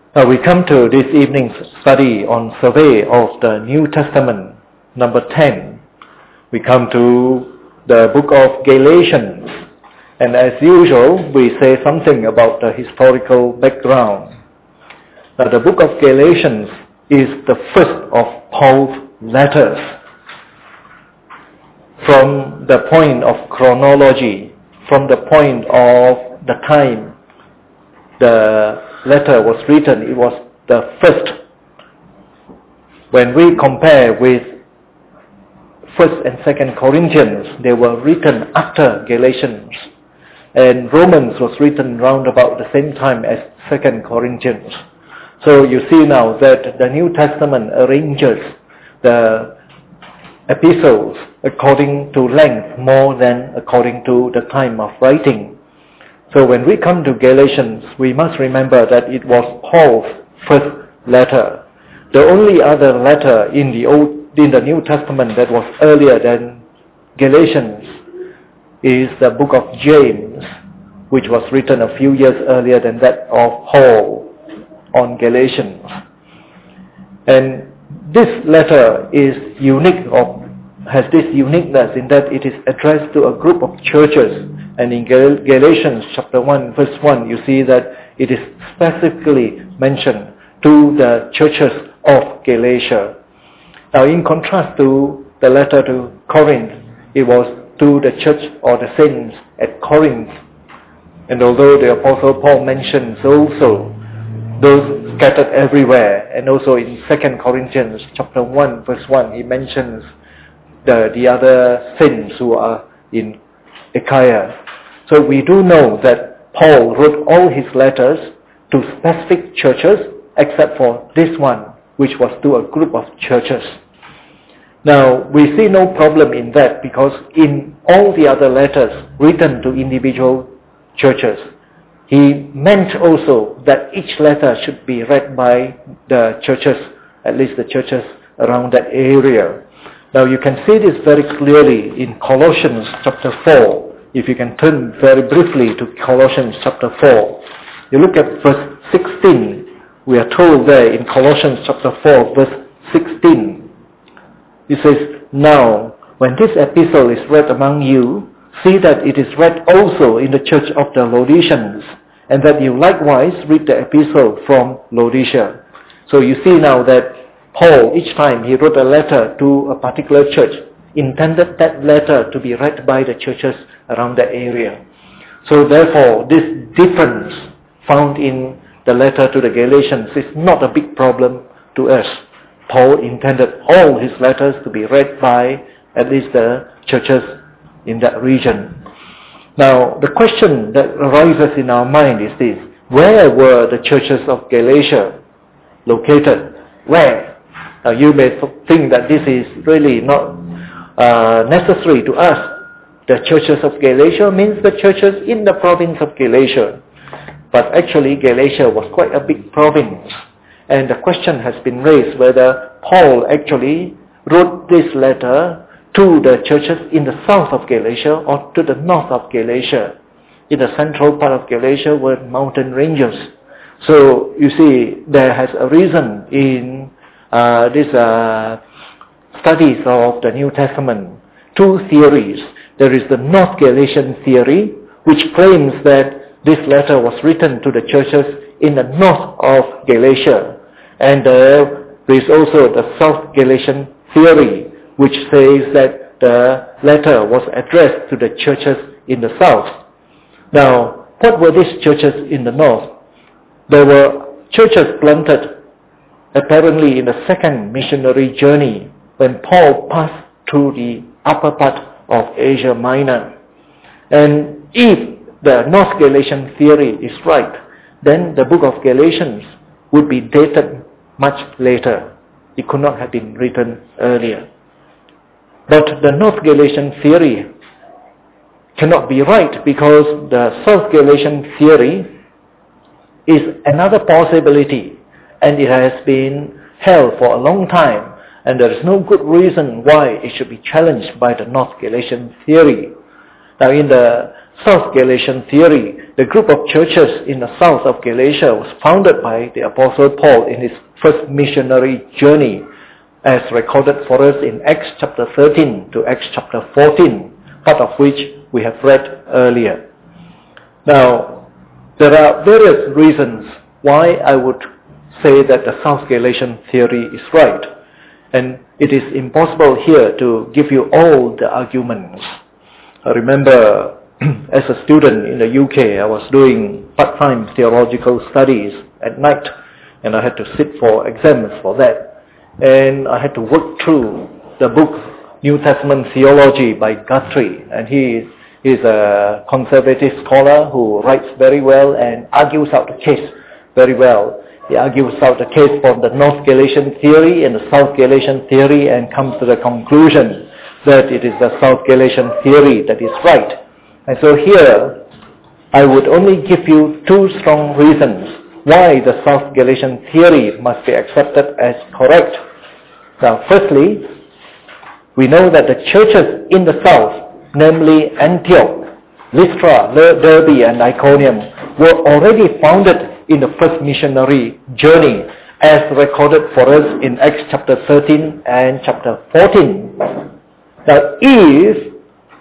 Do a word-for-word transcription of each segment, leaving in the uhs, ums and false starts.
Now we come to this evening's study on survey of the New Testament, number ten. We come to the book of Galatians, and as usual we say something about the historical background. Now the book of Galatians is the first of Paul's letters. From the point of chronology, from the point of the time the letter was written, it was the first. When we compare with First and Second Corinthians, they were written after Galatians, and Romans was written round about the same time as Second Corinthians. So you see now that the New Testament arranges the epistles according to length more than according to the time of writing. So when we come to Galatians, we must remember that it was Paul's first letter. The only other letter in the Old, in the New Testament that was earlier than Galatians is the book of James, which was written a few years earlier than that of Paul on Galatians. And this letter is unique, or has this uniqueness in that it is addressed to a group of churches. And in Gal- Galatians chapter one, verse one, you see that it is specifically mentioned to the churches of Galatia. Now, in contrast to the letter to Corinth, it was to the church or the saints at Corinth. And although the Apostle Paul mentions also those scattered everywhere, and also in Second Corinthians chapter one, verse one, he mentions the, the other saints who are in Achaia. So we do know that Paul wrote all his letters to specific churches except for this one, which was to a group of churches. Now, we see no problem in that because in all the other letters written to individual churches, he meant also that each letter should be read by the churches, at least the churches around that area. Now, you can see this very clearly in Colossians chapter four. If you can turn very briefly to Colossians chapter four. You look at verse sixteen. We are told there in Colossians chapter four, verse sixteen. It says, "Now, when this epistle is read among you, see that it is read also in the church of the Laodiceans, and that you likewise read the epistle from Laodicea." So you see now that Paul, each time he wrote a letter to a particular church, intended that letter to be read by the churches around that area. So therefore, this difference found in the letter to the Galatians is not a big problem to us. Paul intended all his letters to be read by at least the churches in that region. Now, the question that arises in our mind is this: where were the churches of Galatia located? Where? Now, you may think that this is really not uh, necessary to us. The churches of Galatia means the churches in the province of Galatia. But actually, Galatia was quite a big province. And the question has been raised whether Paul actually wrote this letter to the churches in the south of Galatia or to the north of Galatia. In the central part of Galatia were mountain ranges. So, you see, there has arisen in uh, these uh, studies of the New Testament two theories. There is the North Galatian theory, which claims that this letter was written to the churches in the north of Galatia. And there is also the South Galatian theory, which says that the letter was addressed to the churches in the south. Now, what were these churches in the north? There were churches planted apparently in the second missionary journey when Paul passed through the upper part of Asia Minor. And if the North Galatian theory is right, then the book of Galatians would be dated much later. It could not have been written earlier. But the North Galatian theory cannot be right because the South Galatian theory is another possibility, and it has been held for a long time, and there is no good reason why it should be challenged by the North Galatian theory. Now, in the South Galatian theory, the group of churches in the south of Galatia was founded by the Apostle Paul in his first missionary journey, as recorded for us in Acts chapter thirteen to Acts chapter fourteen, part of which we have read earlier. Now, there are various reasons why I would say that the South Galatian theory is right, and it is impossible here to give you all the arguments. I remember as a student in the U K, I was doing part-time theological studies at night, and I had to sit for exams for that. And I had to work through the book New Testament Theology by Guthrie, and he is a conservative scholar who writes very well and argues out the case very well. He argues out the case from the North Galatian theory and the South Galatian theory and comes to the conclusion that it is the South Galatian theory that is right. And so here, I would only give you two strong reasons why the South Galatian theory must be accepted as correct. Now, firstly, we know that the churches in the south, namely Antioch, Lystra, Derbe, and Iconium, were already founded in the first missionary journey, as recorded for us in Acts chapter thirteen and chapter fourteen. Now, if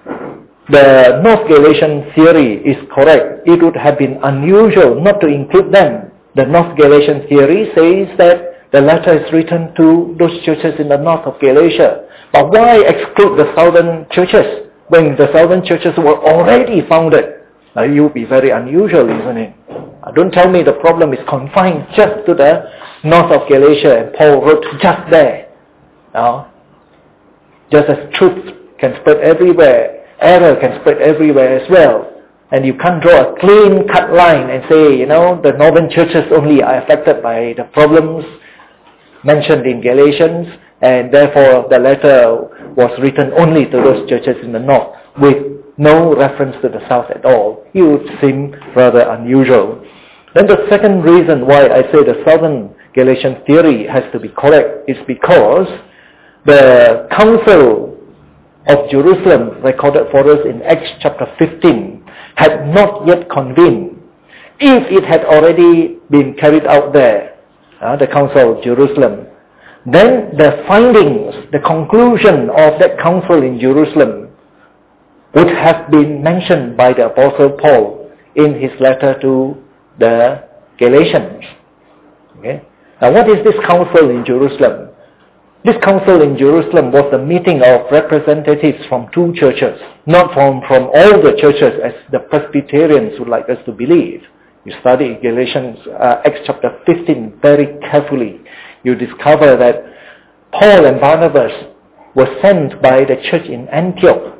the North Galatian theory is correct, it would have been unusual not to include them. The North Galatian theory says that the letter is written to those churches in the north of Galatia. But why exclude the southern churches when the southern churches were already founded? Now, it would be very unusual, isn't it? Uh, don't tell me the problem is confined just to the north of Galatia and Paul wrote just there. Now, just as truth can spread everywhere, error can spread everywhere as well. And you can't draw a clean-cut line and say, you know, the northern churches only are affected by the problems mentioned in Galatians, and therefore the letter was written only to those churches in the north with no reference to the south at all. It would seem rather unusual. Then the second reason why I say the southern Galatian theory has to be correct is because the Council of Jerusalem, recorded for us in Acts chapter fifteen, had not yet convened. If it had already been carried out there, uh, the Council of Jerusalem, then the findings, the conclusion of that council in Jerusalem would have been mentioned by the Apostle Paul in his letter to the Galatians. Okay? Now, what is this council in Jerusalem? This council in Jerusalem was the meeting of representatives from two churches, not from, from all the churches as the Presbyterians would like us to believe. You study Galatians, uh, Acts chapter fifteen very carefully. You discover that Paul and Barnabas were sent by the church in Antioch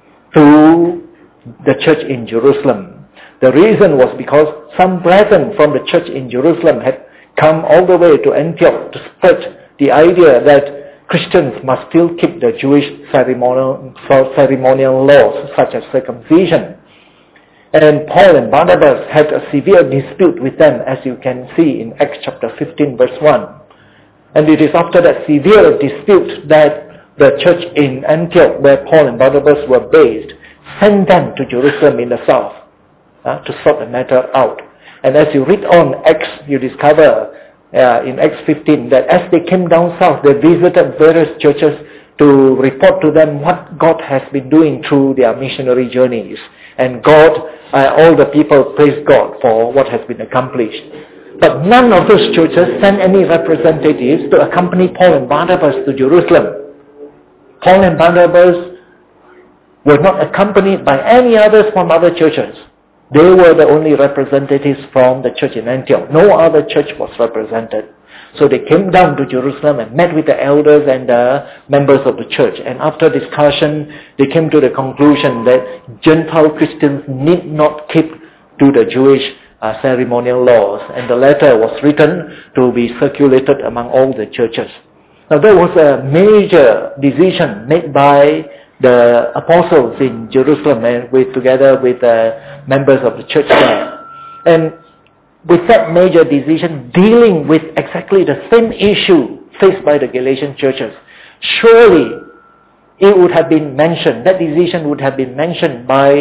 to the church in Jerusalem. The reason was because some brethren from the church in Jerusalem had come all the way to Antioch to spread the idea that Christians must still keep the Jewish ceremonial, ceremonial laws such as circumcision. And Paul and Barnabas had a severe dispute with them, as you can see in Acts chapter fifteen verse one. And it is after that severe dispute that the church in Antioch, where Paul and Barnabas were based, sent them to Jerusalem in the south uh, to sort the matter out. And as you read on Acts, you discover uh, in Acts fifteen that as they came down south, they visited various churches to report to them what God has been doing through their missionary journeys. And God, uh, all the people praised God for what has been accomplished. But none of those churches sent any representatives to accompany Paul and Barnabas to Jerusalem. Paul and Barnabas were not accompanied by any others from other churches. They were the only representatives from the church in Antioch. No other church was represented. So they came down to Jerusalem and met with the elders and the members of the church. And after discussion, they came to the conclusion that Gentile Christians need not keep to the Jewish uh, ceremonial laws. And the letter was written to be circulated among all the churches. Now there was a major decision made by the apostles in Jerusalem and with, together with the members of the church there. And with that major decision dealing with exactly the same issue faced by the Galatian churches, surely it would have been mentioned, that decision would have been mentioned by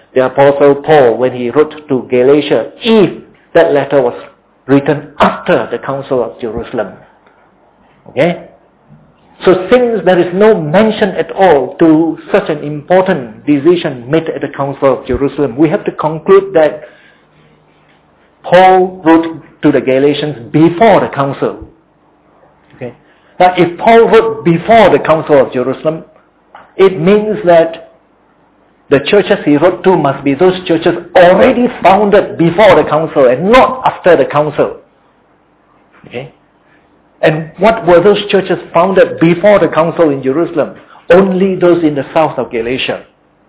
the Apostle Paul when he wrote to Galatia, if that letter was written after the Council of Jerusalem. Okay? So since there is no mention at all to such an important decision made at the Council of Jerusalem, we have to conclude that Paul wrote to the Galatians before the Council. Okay? Now if Paul wrote before the Council of Jerusalem, it means that the churches he wrote to must be those churches already founded before the Council and not after the Council. Okay? And what were those churches founded before the Council in Jerusalem? Only those in the south of Galatia.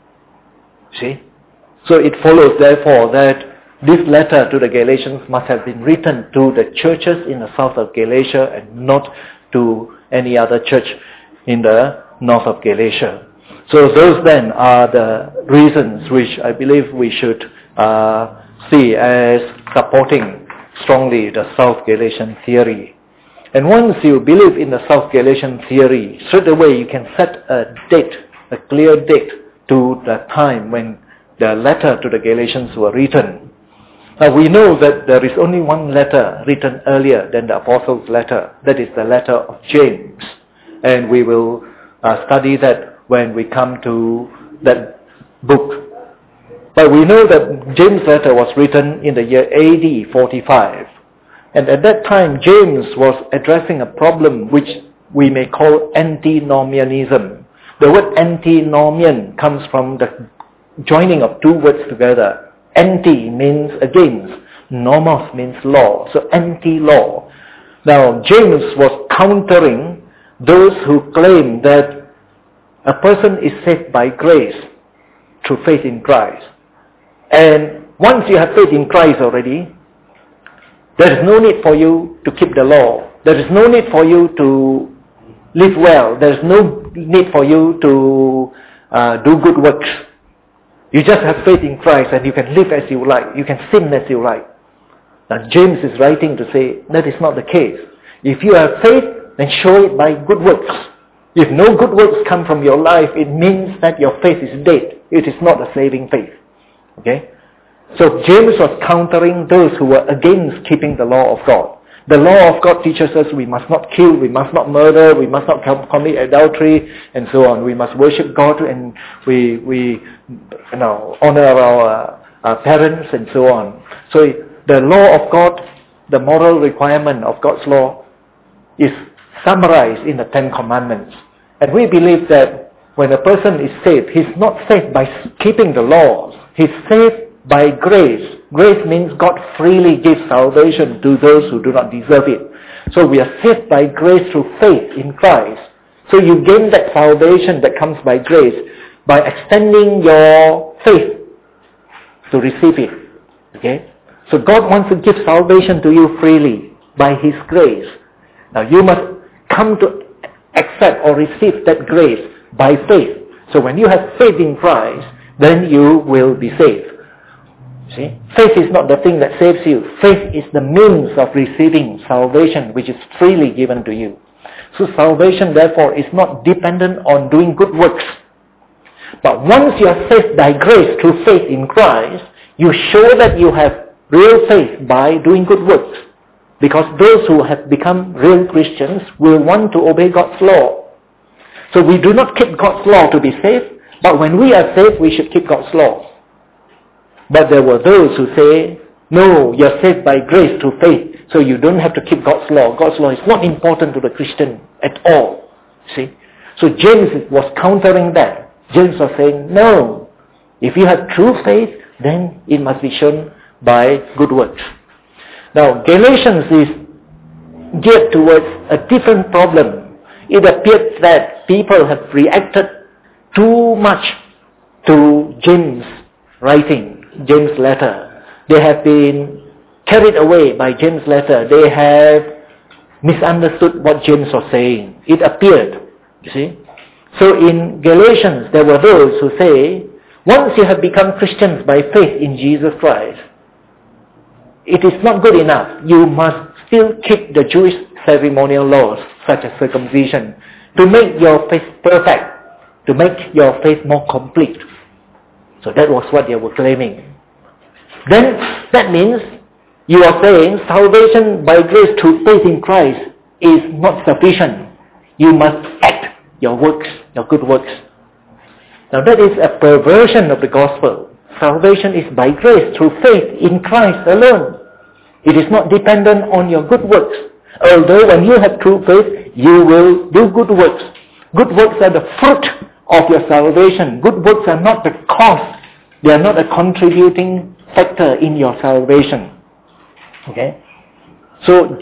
See? So it follows therefore that this letter to the Galatians must have been written to the churches in the south of Galatia and not to any other church in the north of Galatia. So those then are the reasons which I believe we should uh, see as supporting strongly the South Galatian theory. And once you believe in the South Galatian theory, straight away you can set a date, a clear date to the time when the letter to the Galatians were written. Now we know that there is only one letter written earlier than the Apostles' letter. That is the letter of James. And we will uh, study that when we come to that book. But we know that James' letter was written in the year A D forty-five. And at that time, James was addressing a problem which we may call antinomianism. The word antinomian comes from the joining of two words together. Anti means against. Nomos means law. So anti-law. Now, James was countering those who claim that a person is saved by grace through faith in Christ. And once you have faith in Christ already, there is no need for you to keep the law. There is no need for you to live well. There is no need for you to uh, do good works. You just have faith in Christ and you can live as you like. You can sin as you like. Now James is writing to say that is not the case. If you have faith, then show it by good works. If no good works come from your life, it means that your faith is dead. It is not a saving faith. Okay? So James was countering those who were against keeping the law of God. The law of God teaches us we must not kill, we must not murder, we must not commit adultery, and so on. We must worship God and we we you know honor our, our parents and so on. So the law of God, the moral requirement of God's law, is summarized in the Ten Commandments. And we believe that when a person is saved, he's not saved by keeping the laws. He's saved by grace. Grace means God freely gives salvation to those who do not deserve it. So we are saved by grace through faith in Christ. So you gain that salvation that comes by grace by extending your faith to receive it. Okay? So God wants to give salvation to you freely by His grace. Now you must come to accept or receive that grace by faith. So when you have faith in Christ, then you will be saved. See? Faith is not the thing that saves you. Faith is the means of receiving salvation which is freely given to you. So salvation therefore is not dependent on doing good works. But once you are saved by grace through faith in Christ, you show that you have real faith by doing good works. Because those who have become real Christians will want to obey God's law. So we do not keep God's law to be saved, but when we are saved, we should keep God's law. But there were those who say, no, you're saved by grace through faith, so you don't have to keep God's law. God's law is not important to the Christian at all. See? So James was countering that. James was saying, no, if you have true faith, then it must be shown by good works. Now, Galatians is geared towards a different problem. It appears that people have reacted too much to James' writing. James' letter. They have been carried away by James' letter. They have misunderstood what James was saying. It appeared, you see. So in Galatians, there were those who say, once you have become Christians by faith in Jesus Christ, it is not good enough. You must still keep the Jewish ceremonial laws, such as circumcision, to make your faith perfect, to make your faith more complete. So that was what they were claiming. Then that means you are saying salvation by grace through faith in Christ is not sufficient. You must act your works, your good works. Now that is a perversion of the gospel. Salvation is by grace through faith in Christ alone. It is not dependent on your good works. Although when you have true faith, you will do good works. Good works are the fruit of your salvation. Good works are not the cause. They are not a contributing factor in your salvation. Okay? So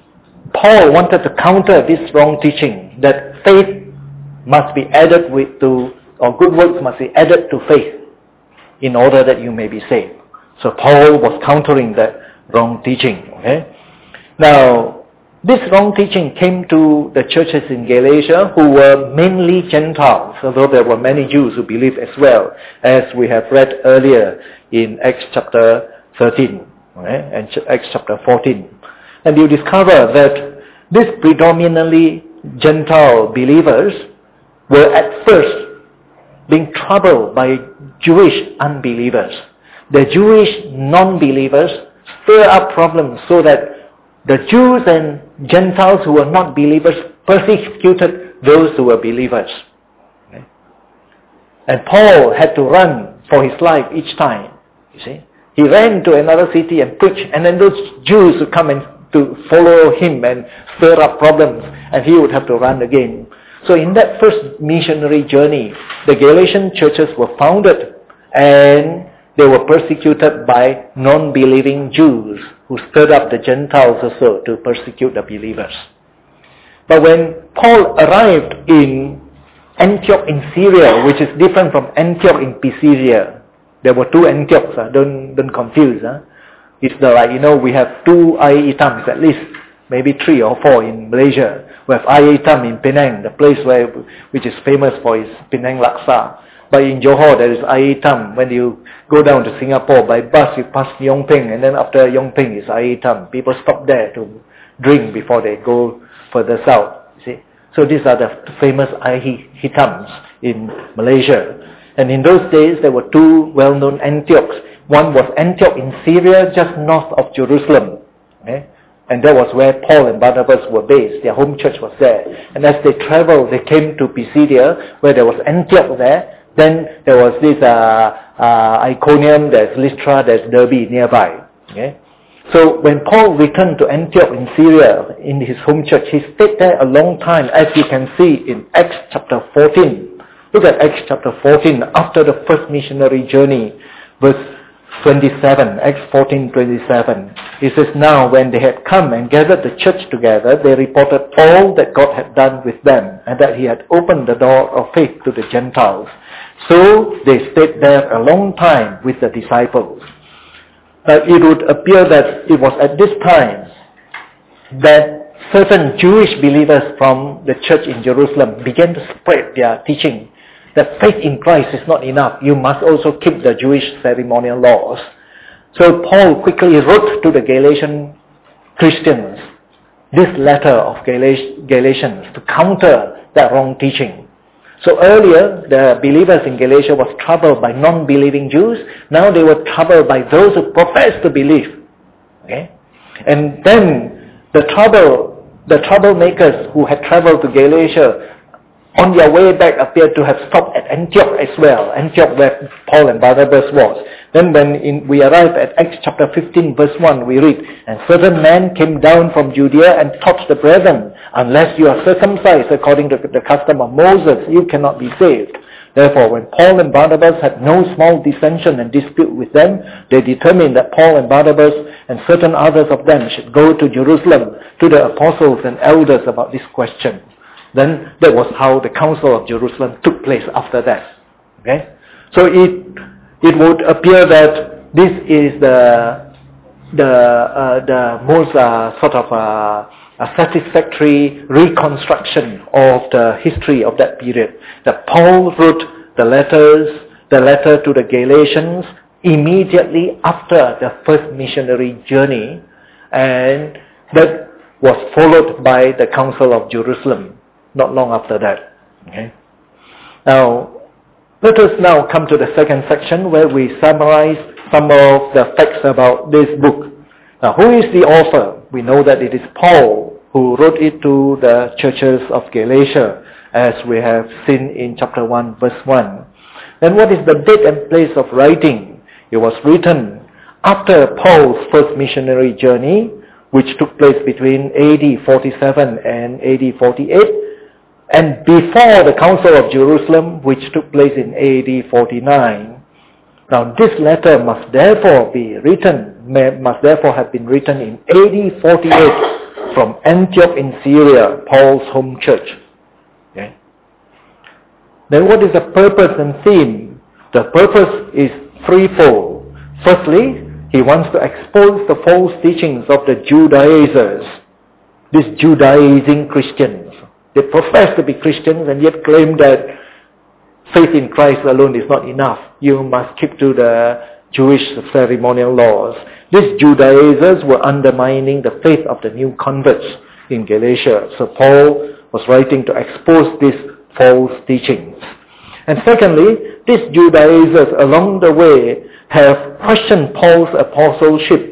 Paul wanted to counter this wrong teaching that faith must be added with to, or good works must be added to faith in order that you may be saved. So Paul was countering that wrong teaching. Okay? Now, this wrong teaching came to the churches in Galatia who were mainly Gentiles, although there were many Jews who believed as well, as we have read earlier in Acts chapter thirteen, okay, and Acts chapter fourteen. And you discover that these predominantly Gentile believers were at first being troubled by Jewish unbelievers. The Jewish non-believers stir up problems so that the Jews and Gentiles who were not believers persecuted those who were believers. Okay? And Paul had to run for his life each time. You see, he ran to another city and preached, and then those Jews would come and to follow him and stir up problems, and he would have to run again. So in that first missionary journey, the Galatian churches were founded, and they were persecuted by non-believing Jews who stirred up the Gentiles also to persecute the believers. But when Paul arrived in Antioch in Syria, which is different from Antioch in Pisidia, there were two Antiochs, uh, don't, don't confuse. Uh. It's the, like, you know, we have two Air Hitams at least, maybe three or four in Malaysia. We have Air Hitam in Penang, the place where, which is famous for its Penang Laksa. But in Johor, there is Air Hitam. When you go down to Singapore by bus, you pass Yong Peng, and then after Yong Peng is Air Hitam. People stop there to drink before they go further south. See, so these are the famous Air Hitams in Malaysia. And in those days, there were two well-known Antiochs. One was Antioch in Syria, just north of Jerusalem. Okay? And that was where Paul and Barnabas were based. Their home church was there. And as they traveled, they came to Pisidia, where there was Antioch there. Then there was this uh, uh, Iconium, there's Lystra, there's Derbe nearby. Okay? So when Paul returned to Antioch in Syria, in his home church, he stayed there a long time, as you can see in Acts chapter fourteen. Look at Acts chapter fourteen, after the first missionary journey, verse twenty-seven, Acts fourteen twenty-seven. It says, now when they had come and gathered the church together, they reported all that God had done with them, and that he had opened the door of faith to the Gentiles. So they stayed there a long time with the disciples. Uh, it would appear that it was at this time that certain Jewish believers from the church in Jerusalem began to spread their teaching that faith in Christ is not enough. You must also keep the Jewish ceremonial laws. So Paul quickly wrote to the Galatian Christians this letter of Galatians to counter that wrong teaching. So earlier, the believers in Galatia was troubled by non-believing Jews. Now they were troubled by those who professed to believe. Okay? And then the trouble, the troublemakers who had traveled to Galatia on their way back appeared to have stopped at Antioch as well. Antioch where Paul and Barnabas was. Then when in, we arrive at Acts chapter fifteen verse one, we read, and certain men came down from Judea and taught the brethren, unless you are circumcised according to the custom of Moses, you cannot be saved. Therefore, when Paul and Barnabas had no small dissension and dispute with them, they determined that Paul and Barnabas and certain others of them should go to Jerusalem to the apostles and elders about this question. Then that was how the Council of Jerusalem took place after that. Okay? So it it would appear that this is the the uh, the most uh, sort of uh, a satisfactory reconstruction of the history of that period. That Paul wrote the letters, the letter to the Galatians immediately after the first missionary journey, and that was followed by the Council of Jerusalem not long after that. Okay. Now, Let us now come to the second section where we summarize some of the facts about this book. Now, who is the author? We know that it is Paul who wrote it to the churches of Galatia, as we have seen in chapter one, verse one. Then what is the date and place of writing? It was written after Paul's first missionary journey, which took place between A D forty-seven and A D forty-eight, and before the Council of Jerusalem, which took place in A D forty-nine. Now this letter must therefore be written, must therefore have been written in A D forty-eight from Antioch in Syria, Paul's home church. Okay. Then what is the purpose and theme? The purpose is threefold. Firstly, he wants to expose the false teachings of the Judaizers, these Judaizing Christians. They profess to be Christians and yet claim that faith in Christ alone is not enough. You must keep to the Jewish ceremonial laws. These Judaizers were undermining the faith of the new converts in Galatia. So Paul was writing to expose these false teachings. And secondly, these Judaizers along the way have questioned Paul's apostleship.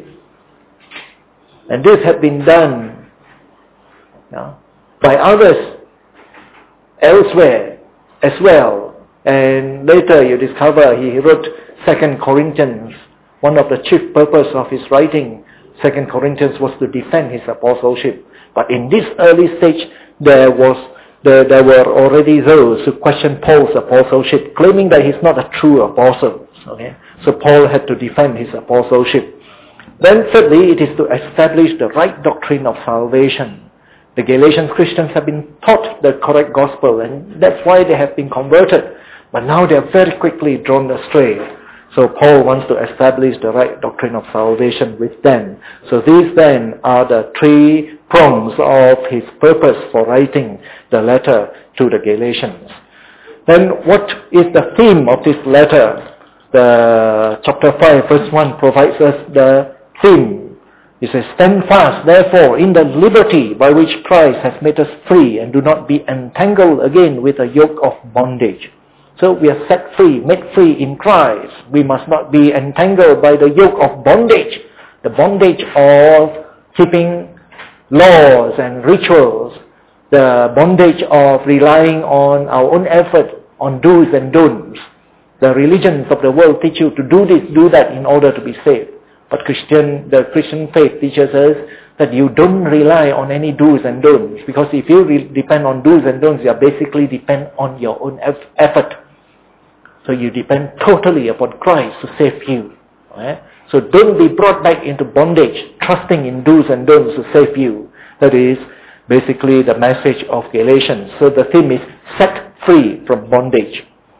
And this had been done you know, by others elsewhere as well. And later you discover he wrote Second Corinthians. One of the chief purpose of his writing, Second Corinthians, was to defend his apostleship. But in this early stage, there was there, there were already those who questioned Paul's apostleship, claiming that he's not a true apostle. Okay? So Paul had to defend his apostleship. Then thirdly, it is to establish the right doctrine of salvation. The Galatian Christians have been taught the correct gospel, and that's why they have been converted. But now they are very quickly drawn astray. So Paul wants to establish the right doctrine of salvation with them. So these then are the three prongs of his purpose for writing the letter to the Galatians. Then what is the theme of this letter? The chapter five, verse one provides us the theme. It says, "Stand fast, therefore, in the liberty by which Christ has made us free, and do not be entangled again with a yoke of bondage." So we are set free, made free in Christ. We must not be entangled by the yoke of bondage, the bondage of keeping laws and rituals, the bondage of relying on our own effort, on do's and don'ts. The religions of the world teach you to do this, do that in order to be saved. But Christian, the Christian faith teaches us that you don't rely on any do's and don'ts, because if you re- depend on do's and don'ts, you are basically depend on your own eff- effort. So you depend totally upon Christ to save you. Right? So don't be brought back into bondage, trusting in do's and don'ts to save you. That is basically the message of Galatians. So the theme is set free from bondage.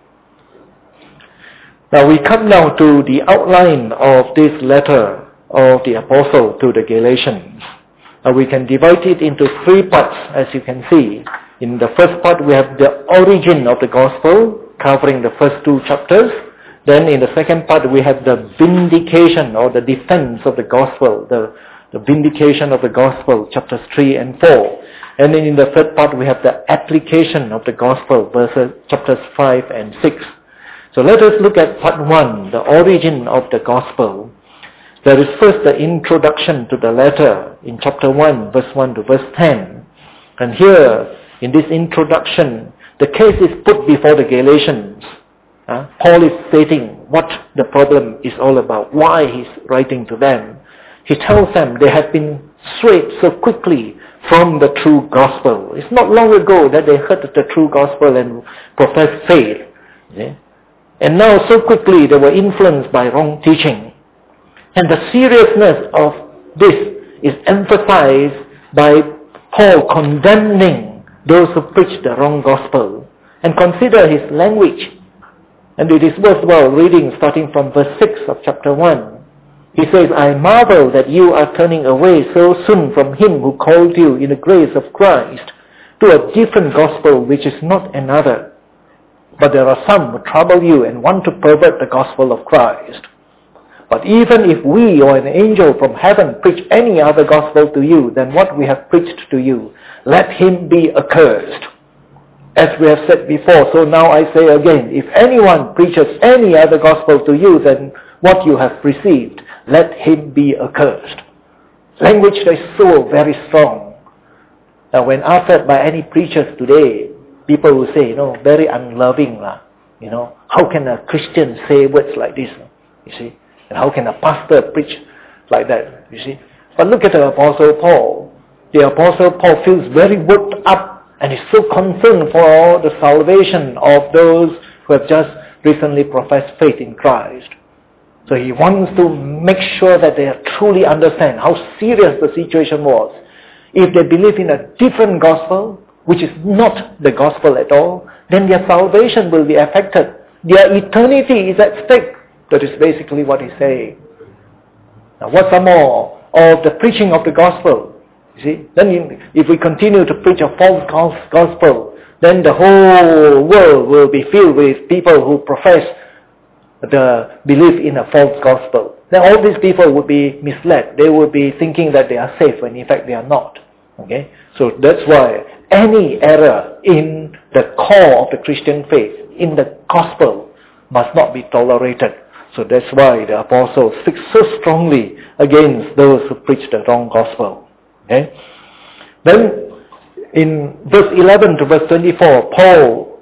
Now we come now to the outline of this letter of the apostle to the Galatians. Now we can divide it into three parts, as you can see. In the first part we have the origin of the gospel, covering the first two chapters. Then in the second part we have the vindication or the defense of the gospel, the, the vindication of the gospel, chapters three and four. And then in the third part we have the application of the gospel, verses chapters five and six. So let us look at part one, the origin of the gospel. There is first the introduction to the letter in chapter one, verse one to verse ten. And here, in this introduction, the case is put before the Galatians. Uh, Paul is stating what the problem is all about, why he's writing to them. He tells them they have been swayed so quickly from the true gospel. It's not long ago that they heard the true gospel and professed faith. Yeah? And now so quickly they were influenced by wrong teaching. And the seriousness of this is emphasized by Paul condemning those who preach the wrong gospel. And consider his language. And it is worthwhile reading starting from verse six of chapter one. He says, "I marvel that you are turning away so soon from him who called you in the grace of Christ to a different gospel which is not another. But there are some who trouble you and want to pervert the gospel of Christ. But even if we or an angel from heaven preach any other gospel to you than what we have preached to you, let him be accursed." as we have said before, so now I say again, if anyone preaches any other gospel to you than what you have received, let him be accursed. Language that is so very strong. Now when asked by any preachers today, people will say, you know, very unloving. lah. You know, how can a Christian say words like this? You see? And how can a pastor preach like that? You see? But look at the Apostle Paul. The Apostle Paul feels very worked up and is so concerned for the salvation of those who have just recently professed faith in Christ. So he wants to make sure that they truly understand how serious the situation was. If they believe in a different gospel, which is not the gospel at all, then their salvation will be affected. Their eternity is at stake. That is basically what he's saying. Now what's some more of the preaching of the gospel? You see, then if we continue to preach a false gospel, then the whole world will be filled with people who profess the belief in a false gospel. Then all these people would be misled. They would be thinking that they are safe when in fact they are not. Okay? So that's why any error in the core of the Christian faith, in the gospel, must not be tolerated. So that's why the apostle speaks so strongly against those who preach the wrong gospel. Okay? Then in verse eleven to verse twenty-four, Paul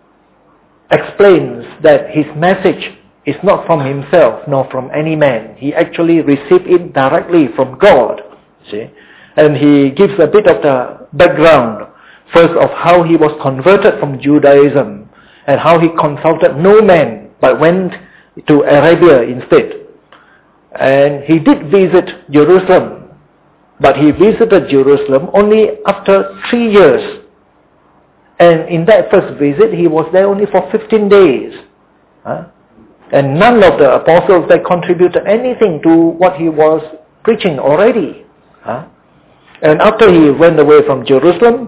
explains that his message is not from himself nor from any man. He actually received it directly from God. See? And he gives a bit of the background, first of how he was converted from Judaism and how he consulted no man but went to Arabia instead. And he did visit Jerusalem, but he visited Jerusalem only after three years. And in that first visit, he was there only for fifteen days. Huh? And none of the apostles that contributed anything to what he was preaching already. Huh? And after he went away from Jerusalem,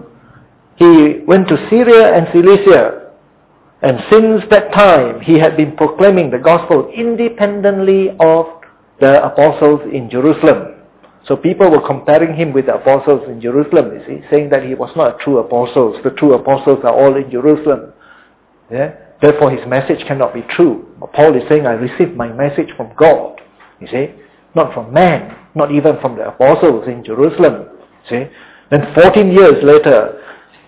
he went to Syria and Cilicia. And since that time, he had been proclaiming the gospel independently of the apostles in Jerusalem. So people were comparing him with the apostles in Jerusalem, you see, saying that he was not a true apostle. The true apostles are all in Jerusalem. Yeah? Therefore his message cannot be true. But Paul is saying, I received my message from God. You see? Not from man. Not even from the apostles in Jerusalem. See? Then fourteen years later,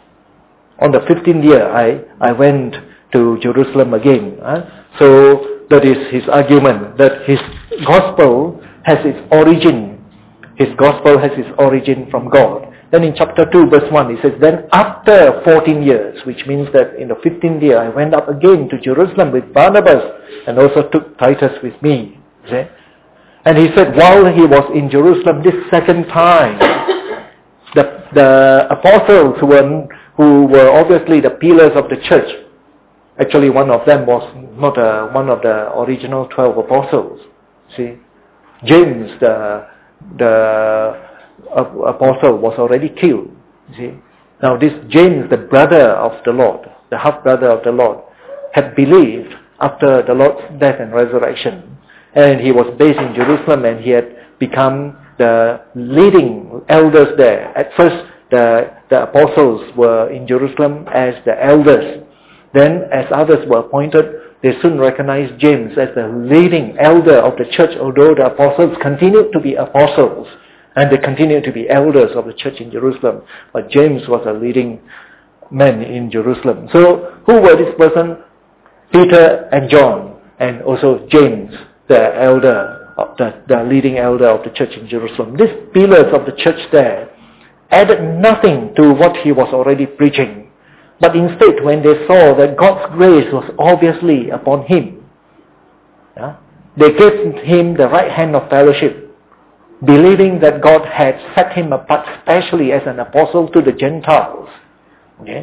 on the fifteenth year, I, I went to Jerusalem again. Huh? So that is his argument, that his gospel has its origin. His gospel has its origin from God. Then in chapter two, verse one, he says, then after fourteen years, which means that in the fifteenth year, I went up again to Jerusalem with Barnabas and also took Titus with me. See? And he said, while he was in Jerusalem this second time, the, the apostles who were, who were obviously the pillars of the church, actually one of them was not a, one of the original twelve apostles. See? James, the, the apostle, was already killed. See? Now this James, the brother of the Lord, the half-brother of the Lord, had believed after the Lord's death and resurrection. And he was based in Jerusalem and he had become the leading elders there. At first, the, the apostles were in Jerusalem as the elders. Then, as others were appointed, they soon recognized James as the leading elder of the church, although the apostles continued to be apostles and they continued to be elders of the church in Jerusalem. But James was a leading man in Jerusalem. So, who were this person? Peter and John, and also James, the elder, of the, the leading elder of the church in Jerusalem. These pillars of the church there added nothing to what he was already preaching. But instead, when they saw that God's grace was obviously upon him, yeah, they gave him the right hand of fellowship, believing that God had set him apart specially as an apostle to the Gentiles. Okay?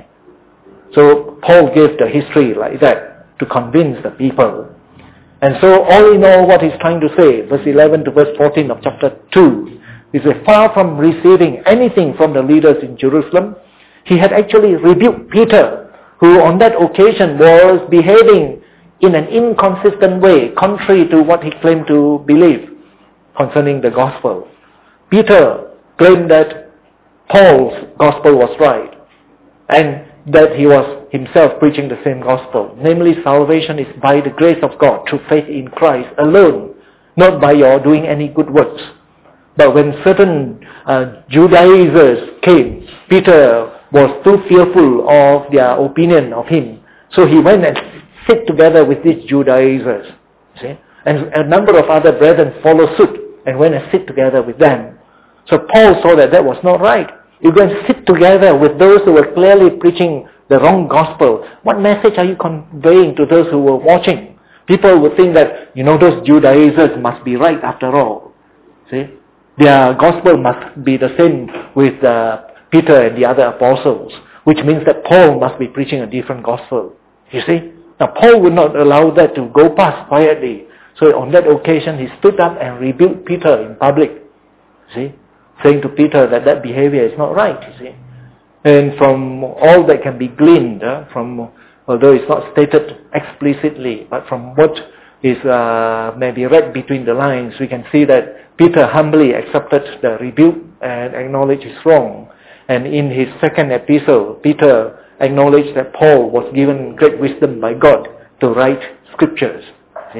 So Paul gave the history like that to convince the people. And so all in all, what he's trying to say, verse eleven to verse fourteen of chapter two, is that far from receiving anything from the leaders in Jerusalem, he had actually rebuked Peter, who on that occasion was behaving in an inconsistent way, contrary to what he claimed to believe concerning the gospel. Peter claimed that Paul's gospel was right, and that he was himself preaching the same gospel. Namely, salvation is by the grace of God through faith in Christ alone, not by your doing any good works. But when certain uh, Judaizers came, Peter was too fearful of their opinion of him. So he went and sit together with these Judaizers. See? And a number of other brethren followed suit and went and sit together with them. So Paul saw that that was not right. You go and sit together with those who were clearly preaching the wrong gospel. What message are you conveying to those who were watching? People would think that, you know, those Judaizers must be right after all. See? Their gospel must be the same with uh, Peter and the other apostles, which means that Paul must be preaching a different gospel. You see? Now Paul would not allow that to go past quietly. So on that occasion he stood up and rebuked Peter in public. See? Saying to Peter that that behavior is not right, you see. And from all that can be gleaned, uh, from although it's not stated explicitly, but from what is uh, maybe read between the lines, we can see that Peter humbly accepted the rebuke and acknowledged his wrong. And in his second epistle, Peter acknowledged that Paul was given great wisdom by God to write scriptures. See?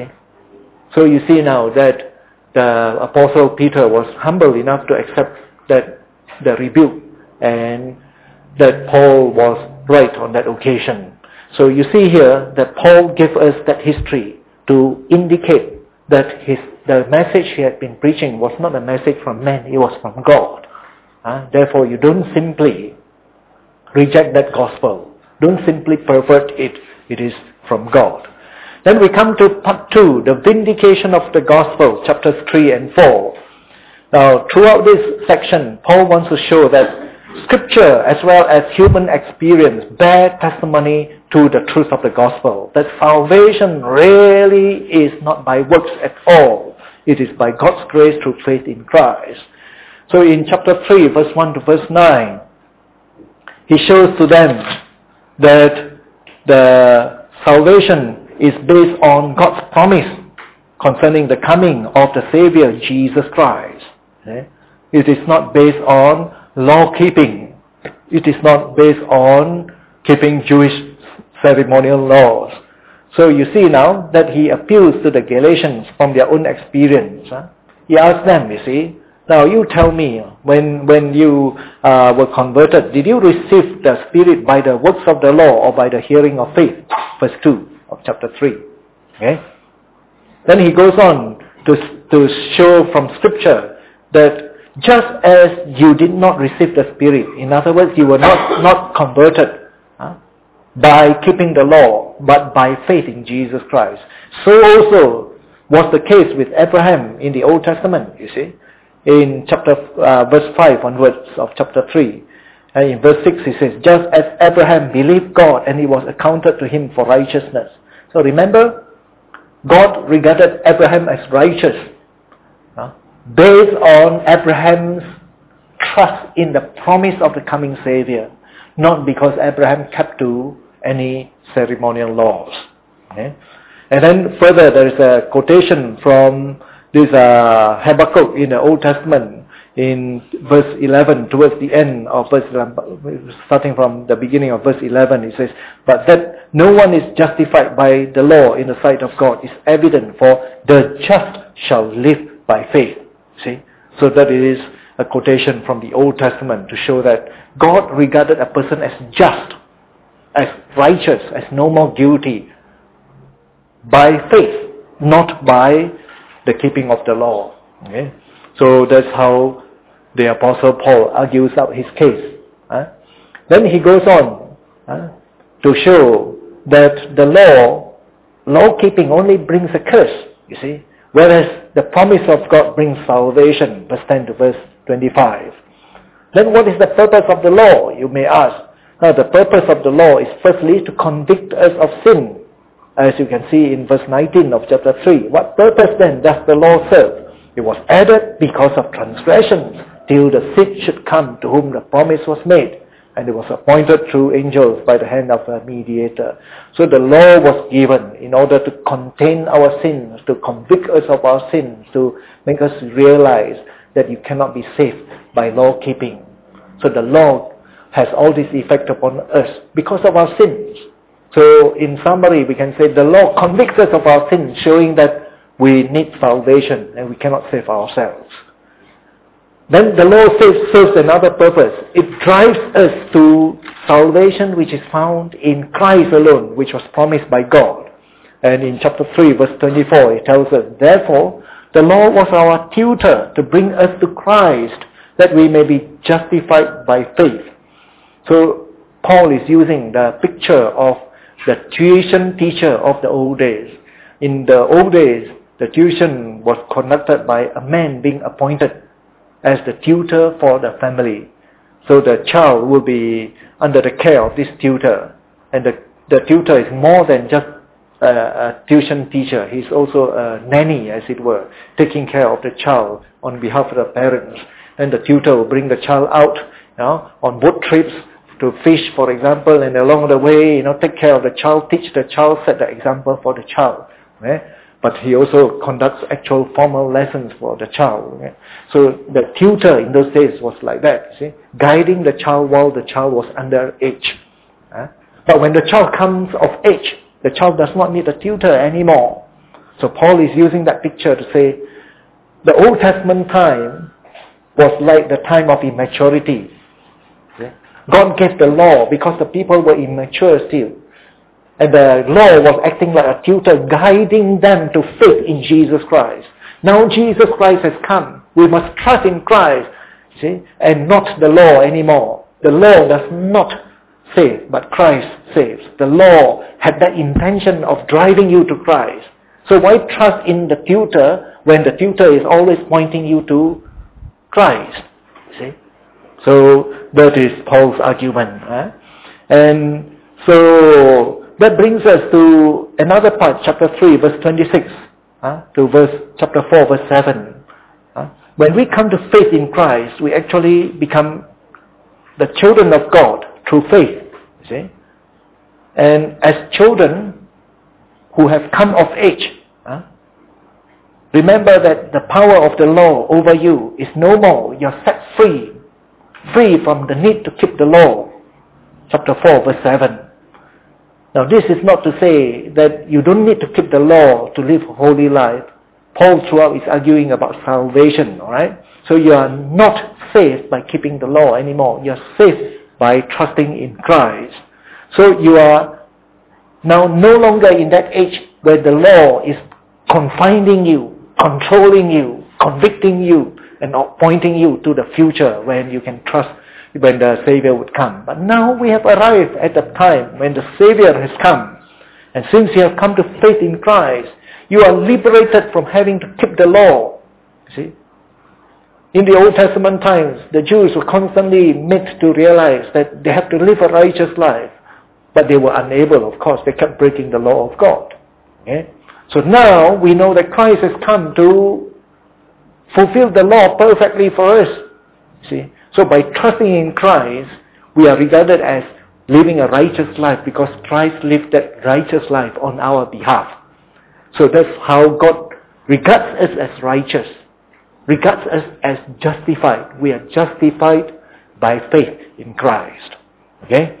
So you see now that the Apostle Peter was humble enough to accept that the rebuke and that Paul was right on that occasion. So you see here that Paul gave us that history to indicate that his the message he had been preaching was not a message from man, it was from God. Uh, therefore, you don't simply reject that gospel. Don't simply pervert it. It is from God. Then we come to part two, the vindication of the gospel, chapters three and four. Now, throughout this section, Paul wants to show that Scripture as well as human experience bear testimony to the truth of the gospel. That salvation really is not by works at all. It is by God's grace through faith in Christ. So in chapter three, verse one to verse nine, he shows to them that the salvation is based on God's promise concerning the coming of the Savior, Jesus Christ. Okay? It is not based on law-keeping. It is not based on keeping Jewish ceremonial laws. So you see now that he appeals to the Galatians from their own experience. Huh? He asks them, you see, now you tell me, when when you uh, were converted, did you receive the Spirit by the works of the law or by the hearing of faith? Verse two of chapter three. Okay? Then he goes on to, to show from Scripture that just as you did not receive the Spirit, in other words, you were not, not converted huh, by keeping the law, but by faith in Jesus Christ. So also was the case with Abraham in the Old Testament, you see. In chapter uh, verse five onwards of chapter three. And in verse six he says, just as Abraham believed God and it was accounted to him for righteousness. So remember, God regarded Abraham as righteous. Huh? Based on Abraham's trust in the promise of the coming Savior, not because Abraham kept to any ceremonial laws. Okay? And then further there is a quotation from this uh, Habakkuk in the Old Testament in verse eleven, towards the end of verse eleven, starting from the beginning of verse eleven, it says, but that no one is justified by the law in the sight of God is evident, for the just shall live by faith. See? So that it is a quotation from the Old Testament to show that God regarded a person as just, as righteous, as no more guilty by faith, not by the keeping of the law. Okay? So that's how the Apostle Paul argues out his case. Huh? Then he goes on huh, to show that the law, law-keeping only brings a curse, you see, whereas the promise of God brings salvation, verse ten to verse twenty-five. Then what is the purpose of the law, you may ask? Now the purpose of the law is firstly to convict us of sin, as you can see in verse nineteen of chapter three. What purpose then does the law serve? It was added because of transgressions, till the seed should come to whom the promise was made. And it was appointed through angels by the hand of a mediator. So the law was given in order to contain our sins, to convict us of our sins, to make us realize that you cannot be saved by law keeping. So the law has all this effect upon us because of our sins. So in summary, we can say the law convicts us of our sins, showing that we need salvation and we cannot save ourselves. Then the law serves, serves another purpose. It drives us to salvation which is found in Christ alone, which was promised by God. And in chapter three, verse twenty-four, it tells us, therefore, the law was our tutor to bring us to Christ, that we may be justified by faith. So Paul is using the picture of the tuition teacher of the old days. In the old days, the tuition was conducted by a man being appointed as the tutor for the family. So the child will be under the care of this tutor. And the, the tutor is more than just a, a tuition teacher. He's also a nanny, as it were, taking care of the child on behalf of the parents. And the tutor will bring the child out, you know, on boat trips to fish, for example, and along the way, you know, take care of the child, teach the child, set the example for the child. Right? But he also conducts actual formal lessons for the child. Right? So the tutor in those days was like that, see, guiding the child while the child was under age. Huh? But when the child comes of age, the child does not need a tutor anymore. So Paul is using that picture to say the Old Testament time was like the time of immaturity. See? God gave the law because the people were immature still. And the law was acting like a tutor, guiding them to faith in Jesus Christ. Now Jesus Christ has come. We must trust in Christ, see, and not the law anymore. The law does not save, but Christ saves. The law had that intention of driving you to Christ. So why trust in the tutor when the tutor is always pointing you to Christ? See? So that is Paul's argument. Huh? And so that brings us to another part, chapter three, verse twenty-six, uh, to verse chapter four, verse seven. Uh, when we come to faith in Christ, we actually become the children of God through faith. You see? And as children who have come of age, uh, remember that the power of the law over you is no more. You're set free, free from the need to keep the law. Chapter four, verse seven. Now this is not to say that you don't need to keep the law to live a holy life. Paul throughout is arguing about salvation, alright? So you are not saved by keeping the law anymore. You are saved by trusting in Christ. So you are now no longer in that age where the law is confining you, controlling you, convicting you, and pointing you to the future when you can trust when the Savior would come. But now we have arrived at the time when the Savior has come. And since you have come to faith in Christ, you are liberated from having to keep the law. See? In the Old Testament times, the Jews were constantly made to realize that they have to live a righteous life. But they were unable, of course. They kept breaking the law of God. Okay? So now we know that Christ has come to fulfill the law perfectly for us. See? So by trusting in Christ, we are regarded as living a righteous life because Christ lived that righteous life on our behalf. So that's how God regards us as righteous, regards us as justified. We are justified by faith in Christ. Okay?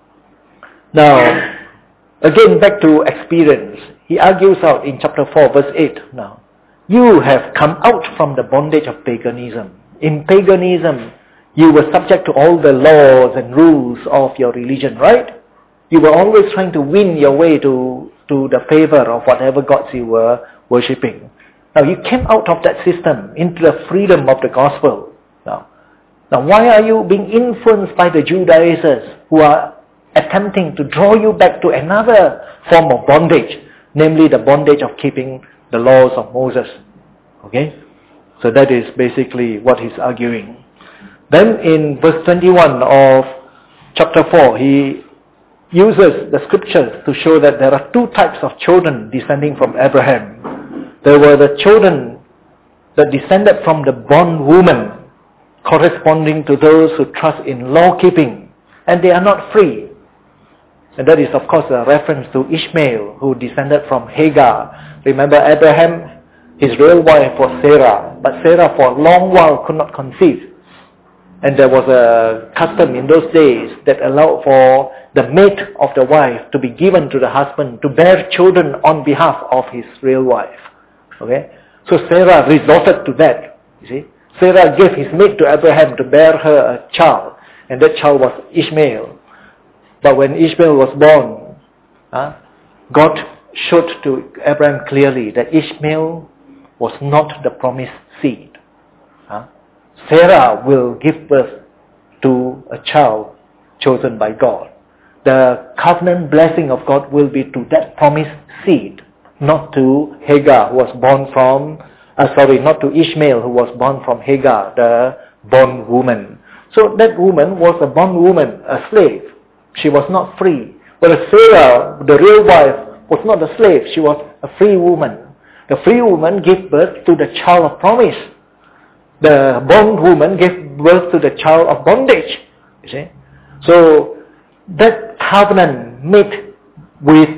Now, again back to experience. He argues out in chapter four, verse eight now. You have come out from the bondage of paganism. In paganism, you were subject to all the laws and rules of your religion, right? You were always trying to win your way to, to the favor of whatever gods you were worshipping. Now you came out of that system into the freedom of the gospel. Now, now why are you being influenced by the Judaizers who are attempting to draw you back to another form of bondage, namely the bondage of keeping the laws of Moses? Okay? So that is basically what he's arguing. Then in verse twenty-one of chapter four, he uses the scriptures to show that there are two types of children descending from Abraham. There were the children that descended from the bondwoman, corresponding to those who trust in law-keeping, and they are not free. And that is, of course, a reference to Ishmael, who descended from Hagar. Remember, Abraham, his real wife was Sarah, but Sarah for a long while could not conceive. And there was a custom in those days that allowed for the mate of the wife to be given to the husband to bear children on behalf of his real wife. Okay? So Sarah resorted to that. You see? Sarah gave his mate to Abraham to bear her a child. And that child was Ishmael. But when Ishmael was born, uh, God showed to Abraham clearly that Ishmael was not the promised seed. Uh, Sarah will give birth to a child chosen by God. The covenant blessing of God will be to that promised seed, not to Hagar, who was born from, uh, sorry, not to Ishmael, who was born from Hagar, the bondwoman. So that woman was a bondwoman, a slave. She was not free. Whereas Sarah, the real wife, was not a slave. She was a free woman. The free woman gave birth to the child of promise. The bondwoman gave birth to the child of bondage. You see? So that covenant made with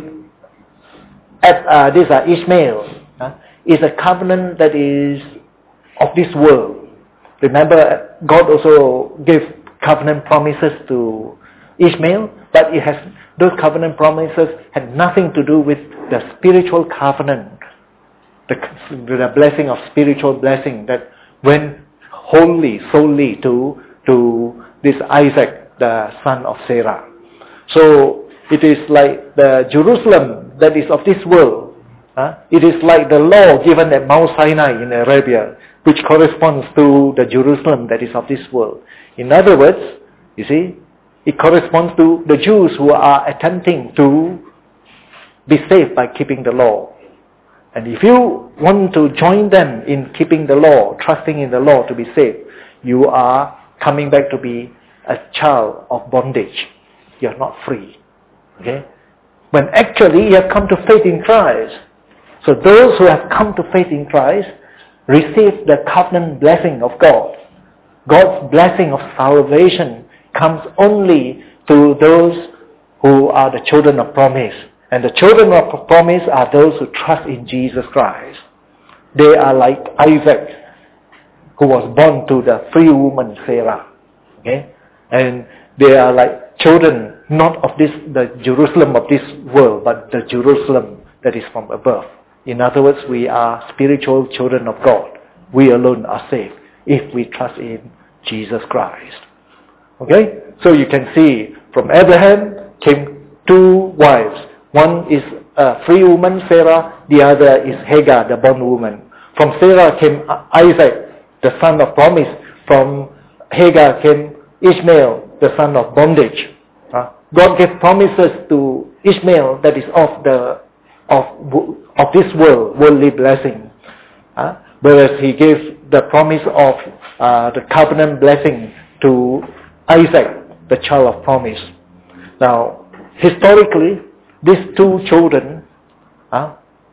uh, this uh, Ishmael uh, is a covenant that is of this world. Remember, God also gave covenant promises to Ishmael, but it has those covenant promises had nothing to do with the spiritual covenant, the, the blessing of spiritual blessing that went wholly, solely to to this Isaac, the son of Sarah. So it is like the Jerusalem that is of this world. Huh? It is like the law given at Mount Sinai in Arabia, which corresponds to the Jerusalem that is of this world. In other words, you see, it corresponds to the Jews who are attempting to be saved by keeping the law. And if you want to join them in keeping the law, trusting in the law to be saved, you are coming back to be a child of bondage. You are not free. Okay? When actually you have come to faith in Christ. So those who have come to faith in Christ receive the covenant blessing of God. God's blessing of salvation comes only to those who are the children of promise. And the children of promise are those who trust in Jesus Christ. They are like Isaac, who was born to the free woman Sarah. Okay? And they are like children not of this the Jerusalem of this world, but the Jerusalem that is from above. In other words, we are spiritual children of God. We alone are saved if we trust in Jesus Christ. Okay? So you can see from Abraham came two wives. One is a free woman, Sarah. The other is Hagar, the bondwoman. From Sarah came Isaac, the son of promise. From Hagar came Ishmael, the son of bondage. Uh, God gave promises to Ishmael that is of the of of this world, worldly blessing. Uh, whereas he gave the promise of uh, the covenant blessing to Isaac, the child of promise. Now, historically, these two children uh,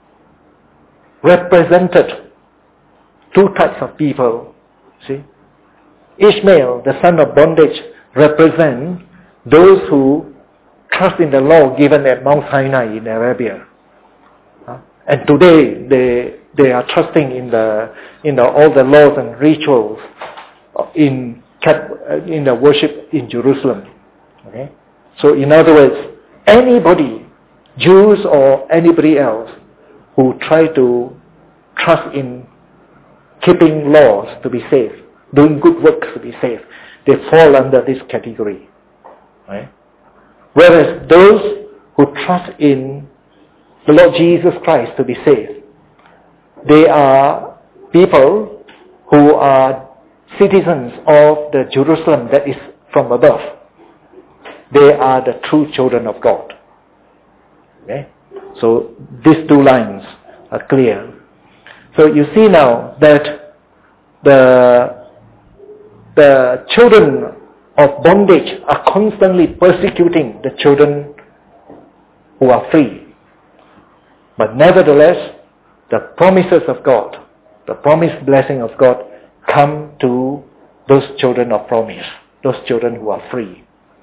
represented two types of people. See, Ishmael, the son of bondage, represents those who trust in the law given at Mount Sinai in Arabia. Uh, and today they they are trusting in the in the, all the laws and rituals in in the worship in Jerusalem. Okay, so in other words, anybody, Jews or anybody else, who try to trust in keeping laws to be saved, doing good works to be saved, they fall under this category. Right? Whereas those who trust in the Lord Jesus Christ to be saved, they are people who are citizens of the Jerusalem that is from above. They are the true children of God. Okay? So these two lines are clear. So you see now that the the children of bondage are constantly persecuting the children who are free. But nevertheless, the promises of God, the promised blessing of God, come to those children of promise, those children who are free.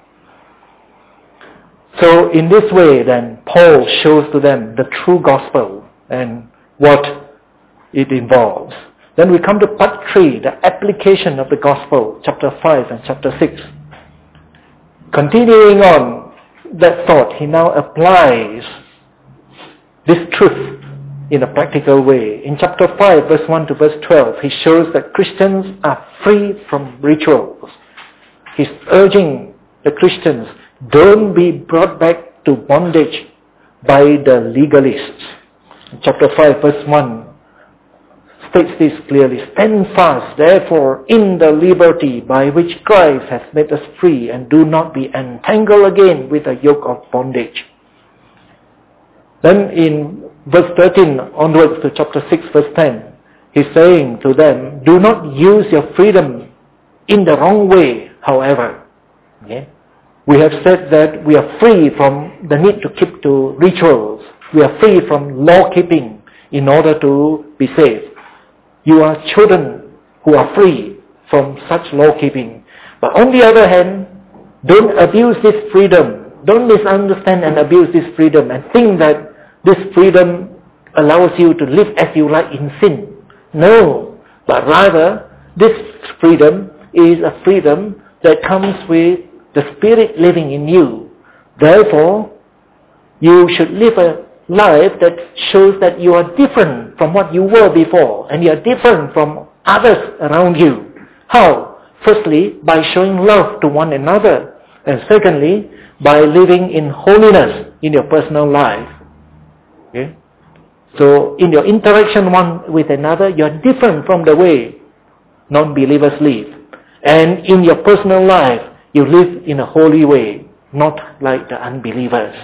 So in this way then, Paul shows to them the true gospel and what it involves. Then we come to part three, the application of the gospel, chapter five and chapter six. Continuing on that thought, he now applies this truth in a practical way. In chapter five, verse one to verse twelve, he shows that Christians are free from rituals. He's urging the Christians, don't be brought back to bondage by the legalists. In chapter five, verse one, states this clearly. Stand fast, therefore, in the liberty by which Christ has made us free, and do not be entangled again with a yoke of bondage. Then in verse thirteen onwards to chapter six, verse ten, he's saying to them, do not use your freedom in the wrong way, however. Okay? We have said that we are free from the need to keep to rituals. We are free from law-keeping in order to be saved. You are children who are free from such law-keeping. But on the other hand, don't abuse this freedom. Don't misunderstand and abuse this freedom and think that this freedom allows you to live as you like in sin. No, but rather this freedom is a freedom that comes with the Spirit living in you. Therefore, you should live a life that shows that you are different from what you were before, and you are different from others around you. How? Firstly, by showing love to one another, and secondly, by living in holiness in your personal life. Okay? So, in your interaction one with another, you are different from the way non-believers live. And in your personal life, you live in a holy way, not like the unbelievers.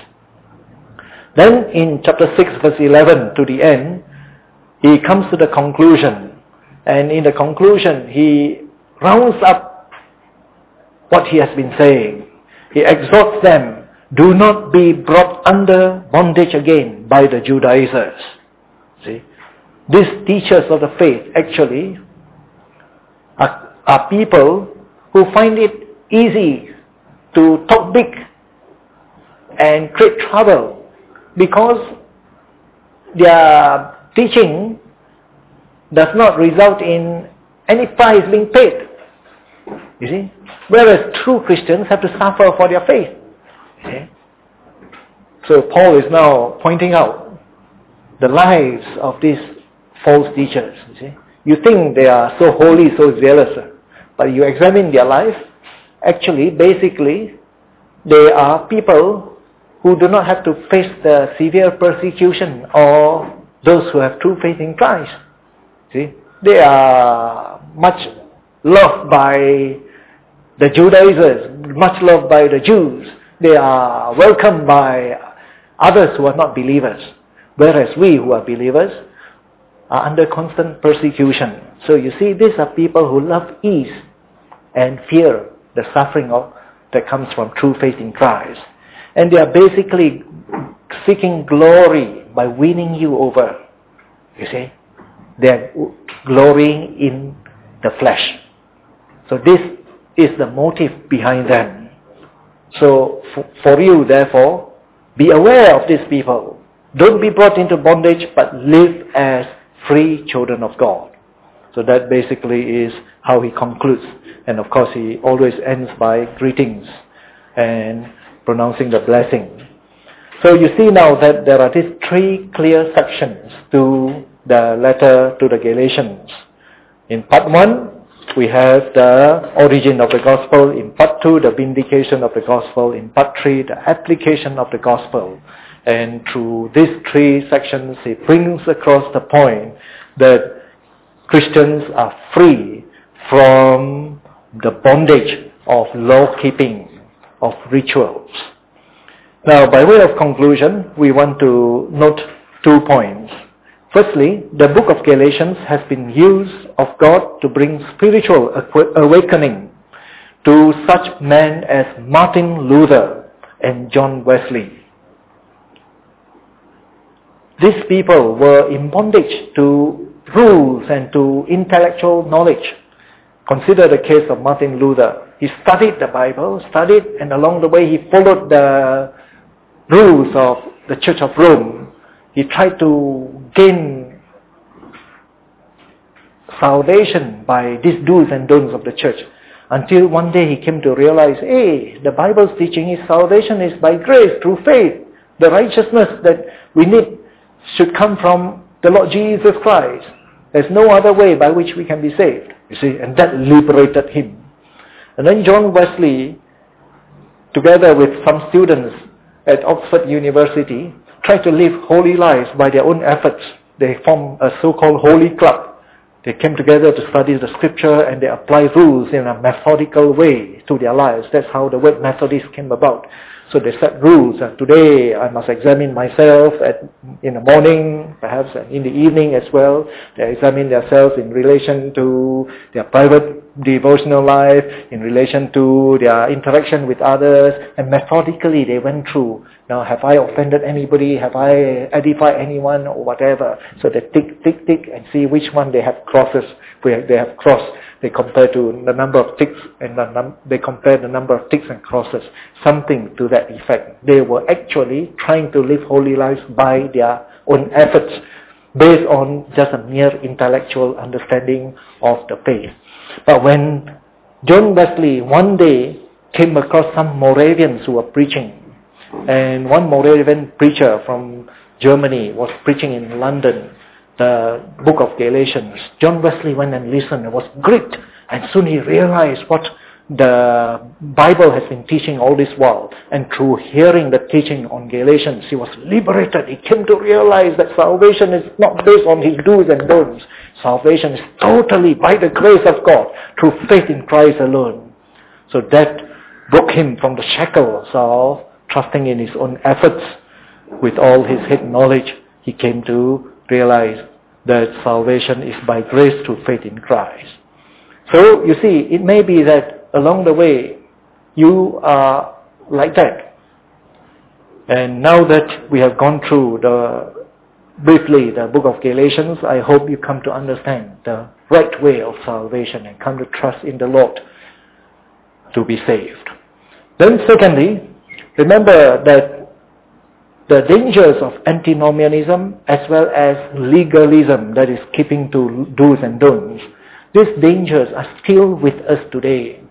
Then in chapter six, verse eleven to the end, he comes to the conclusion. And in the conclusion, he rounds up what he has been saying. He exhorts them, do not be brought under bondage again by the Judaizers. See, these teachers of the faith actually are, are people who find it easy to talk big and create trouble because their teaching does not result in any price being paid. You see? Whereas true Christians have to suffer for their faith. You see? So Paul is now pointing out the lives of these false teachers. You see? You think they are so holy, so zealous, but you examine their life, actually, basically, they are people who do not have to face the severe persecution of those who have true faith in Christ. See, they are much loved by the Judaizers, much loved by the Jews. They are welcomed by others who are not believers. Whereas we who are believers are under constant persecution. So you see, these are people who love ease and fear the suffering of that comes from true faith in Christ. And they are basically seeking glory by winning you over. You see? They are glorying in the flesh. So this is the motive behind them. So for, for you, therefore, be aware of these people. Don't be brought into bondage, but live as free children of God. So that basically is how he concludes. And of course, he always ends by greetings and pronouncing the blessing. So you see now that there are these three clear sections to the letter to the Galatians. In part one, we have the origin of the gospel. In part two, the vindication of the gospel. In part three, the application of the gospel. And through these three sections, he brings across the point that Christians are free from the bondage of law-keeping, of rituals. Now, by way of conclusion, we want to note two points. Firstly, the book of Galatians has been used of God to bring spiritual awakening to such men as Martin Luther and John Wesley. These people were in bondage to rules and to intellectual knowledge. Consider the case of Martin Luther. He studied the Bible, studied, and along the way he followed the rules of the Church of Rome. He tried to gain salvation by these do's and don'ts of the church. Until one day he came to realize, hey, the Bible's teaching is salvation is by grace, through faith. The righteousness that we need should come from the Lord Jesus Christ. There's no other way by which we can be saved. You see, and that liberated him. And then John Wesley, together with some students at Oxford University, tried to live holy lives by their own efforts. They formed a so-called holy club. They came together to study the scripture and they applied rules in a methodical way to their lives. That's how the word Methodist came about. So they set rules. And today I must examine myself at, in the morning, perhaps in the evening as well. They examine themselves in relation to their private devotional life, in relation to their interaction with others. And methodically they went through, now have I offended anybody? Have I edified anyone or whatever? So they tick, tick, tick and see which one they have crosses, where they have crossed. They compare to the number of ticks and the num- they compare the number of ticks and crosses. Something to that effect. They were actually trying to live holy lives by their own efforts, based on just a mere intellectual understanding of the faith. But when John Wesley one day came across some Moravians who were preaching, and one Moravian preacher from Germany was preaching in London, the book of Galatians. John Wesley went and listened. It was great. And soon he realized what the Bible has been teaching all this while. And through hearing the teaching on Galatians, he was liberated. He came to realize that salvation is not based on his do's and don'ts. Salvation is totally by the grace of God, through faith in Christ alone. So that broke him from the shackles of trusting in his own efforts. With all his head knowledge, he came to realize that salvation is by grace through faith in Christ. So, you see, it may be that along the way, you are like that. And now that we have gone through the briefly the book of Galatians, I hope you come to understand the right way of salvation and come to trust in the Lord to be saved. Then secondly, remember that the dangers of antinomianism as well as legalism, that is keeping to do's and don'ts, these dangers are still with us today.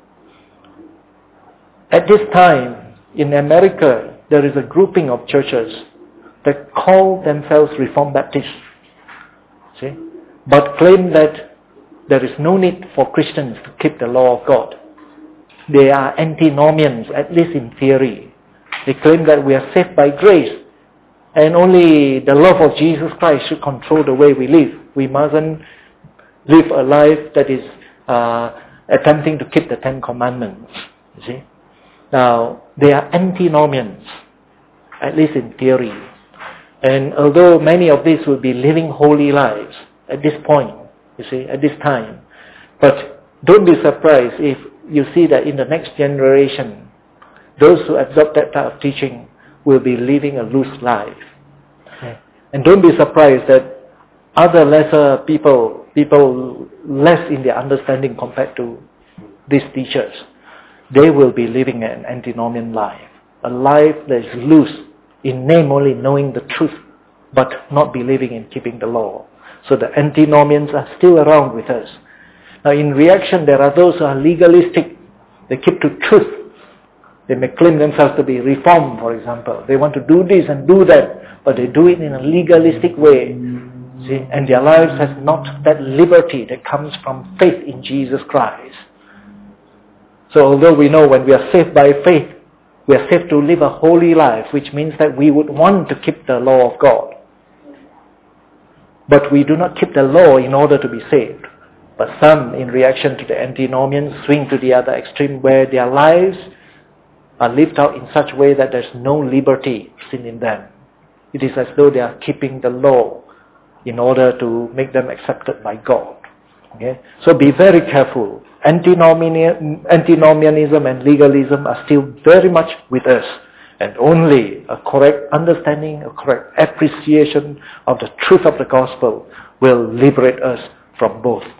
At this time, in America, there is a grouping of churches that call themselves Reformed Baptists, see, but claim that there is no need for Christians to keep the law of God. They are antinomians, at least in theory. They claim that we are saved by grace, and only the love of Jesus Christ should control the way we live. We mustn't live a life that is uh, attempting to keep the Ten Commandments. You see? Now, they are antinomians, at least in theory. And although many of these will be living holy lives at this point, you see, at this time, but don't be surprised if you see that in the next generation, those who adopt that type of teaching will be living a loose life. Okay. And don't be surprised that other lesser people, people less in their understanding compared to these teachers, they will be living an antinomian life. A life that is loose, in name only knowing the truth, but not believing in keeping the law. So the antinomians are still around with us. Now in reaction, there are those who are legalistic. They keep to truth. They may claim themselves to be reformed, for example. They want to do this and do that, but they do it in a legalistic way. See? And their lives has not that liberty that comes from faith in Jesus Christ. So although we know when we are saved by faith, we are saved to live a holy life, which means that we would want to keep the law of God. But we do not keep the law in order to be saved. But some, in reaction to the antinomians, swing to the other extreme where their lives are lived out in such a way that there's no liberty seen in them. It is as though they are keeping the law in order to make them accepted by God. Okay? So be very careful. Antinomian, antinomianism and legalism are still very much with us. And only a correct understanding, a correct appreciation of the truth of the gospel will liberate us from both.